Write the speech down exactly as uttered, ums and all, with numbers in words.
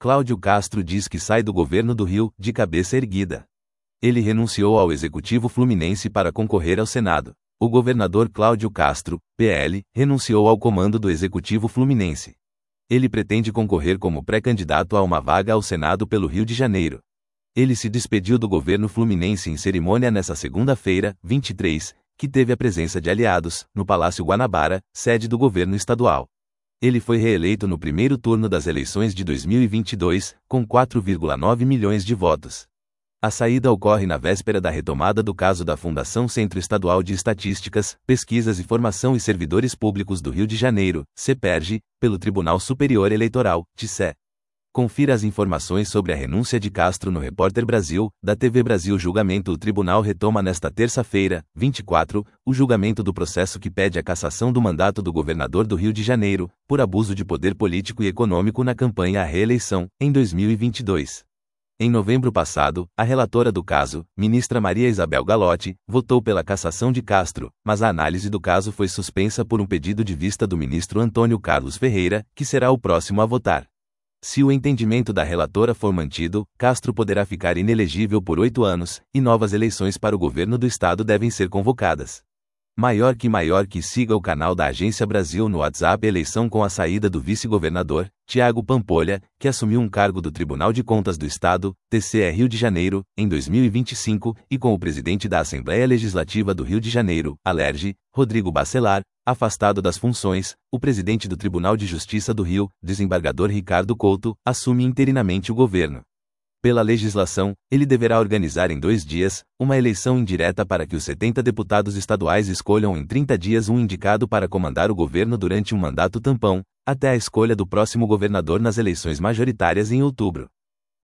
Cláudio Castro diz que sai do governo do Rio, de cabeça erguida. Ele renunciou ao Executivo Fluminense para concorrer ao Senado. O governador Cláudio Castro, P L, renunciou ao comando do Executivo Fluminense. Ele pretende concorrer como pré-candidato a uma vaga ao Senado pelo Rio de Janeiro. Ele se despediu do governo fluminense em cerimônia nesta segunda-feira, vinte e três, que teve a presença de aliados, no Palácio Guanabara, sede do governo estadual. Ele foi reeleito no primeiro turno das eleições de dois mil e vinte e dois, com quatro vírgula nove milhões de votos. A saída ocorre na véspera da retomada do caso da Fundação Centro Estadual de Estatísticas, Pesquisas e Formação e Servidores Públicos do Rio de Janeiro, CEPERJ, pelo Tribunal Superior Eleitoral, T C E. Confira as informações sobre a renúncia de Castro no Repórter Brasil, da T V Brasil. Julgamento. O tribunal retoma nesta terça-feira, vinte e quatro, o julgamento do processo que pede a cassação do mandato do governador do Rio de Janeiro, por abuso de poder político e econômico na campanha à reeleição, em dois mil e vinte e dois. Em novembro passado, a relatora do caso, ministra Maria Isabel Galotti, votou pela cassação de Castro, mas a análise do caso foi suspensa por um pedido de vista do ministro Antônio Carlos Ferreira, que será o próximo a votar. Se o entendimento da relatora for mantido, Castro poderá ficar inelegível por oito anos, e novas eleições para o governo do estado devem ser convocadas. Maior que maior que siga o canal da Agência Brasil no WhatsApp. Eleição com a saída do vice-governador, Tiago Pampolha, que assumiu um cargo do Tribunal de Contas do Estado, T C E Rio de Janeiro, em dois mil e vinte e cinco, e com o presidente da Assembleia Legislativa do Rio de Janeiro, Alerj, Rodrigo Bacelar, afastado das funções. O presidente do Tribunal de Justiça do Rio, desembargador Ricardo Couto, assume interinamente o governo. Pela legislação, ele deverá organizar em dois dias uma eleição indireta para que os setenta deputados estaduais escolham em trinta dias um indicado para comandar o governo durante um mandato tampão, até a escolha do próximo governador nas eleições majoritárias em outubro.